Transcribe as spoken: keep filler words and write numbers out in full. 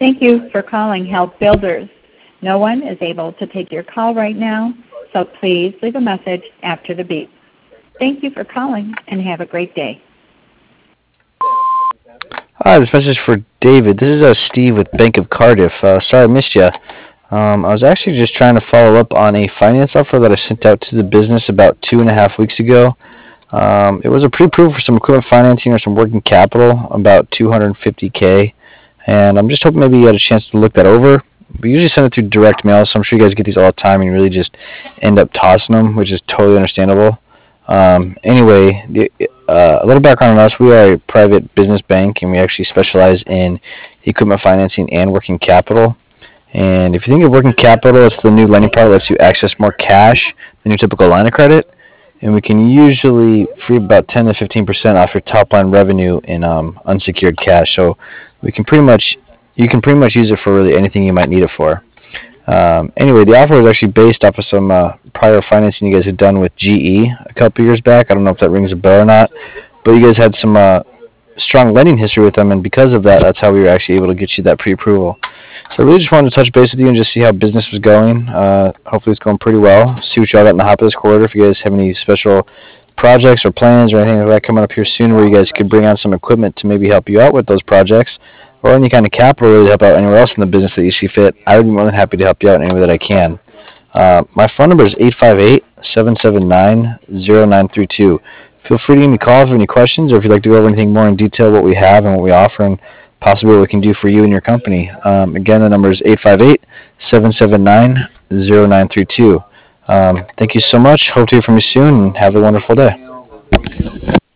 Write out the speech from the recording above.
Thank you for calling Help Builders. No one is able to take your call right now, so please leave a message after the beep. Thank you for calling and have a great day. Hi, this message is for David. This is uh, Steve with Bank of Cardiff. Uh, sorry I missed you. Um, I was actually just trying to follow up on a finance offer that I sent out to the business about two and a half weeks ago. Um, it was a pre-approval for some equipment financing or some working capital, about two hundred fifty k, and I'm just hoping maybe you had a chance to look that over. We usually send it through direct mail, so I'm sure you guys get these all the time, and you really just end up tossing them, which is totally understandable. Um, anyway, the, uh, a little background on us. We are a private business bank, and we actually specialize in equipment financing and working capital. And if you think of working capital, it's the new lending product that lets you access more cash than your typical line of credit. And we can usually free about ten to fifteen percent off your top line revenue in um, unsecured cash. So we can pretty much, you can pretty much use it for really anything you might need it for. Um, anyway, the offer was actually based off of some uh, prior financing you guys had done with G E a couple years back. I don't know if that rings a bell or not, but you guys had some uh, strong lending history with them, and because of that, that's how we were actually able to get you that pre-approval. So I really just wanted to touch base with you and just see how business was going. Uh, hopefully it's going pretty well. See what y'all got in the hopper this quarter. If you guys have any special projects or plans or anything like that coming up here soon where you guys could bring on some equipment to maybe help you out with those projects or any kind of capital really to help out anywhere else in the business that you see fit, I would be more than happy to help you out in any way that I can. Uh, my phone number is eight five eight, seven seven nine, zero nine three two. Feel free to give me a call if you have any questions or if you'd like to go over anything more in detail what we have and what we offer and possibly what we can do for you and your company. Um, again, the number is eight five eight, seven seven nine, zero nine three two. Um, thank you so much. Hope to hear from you soon and have a wonderful day.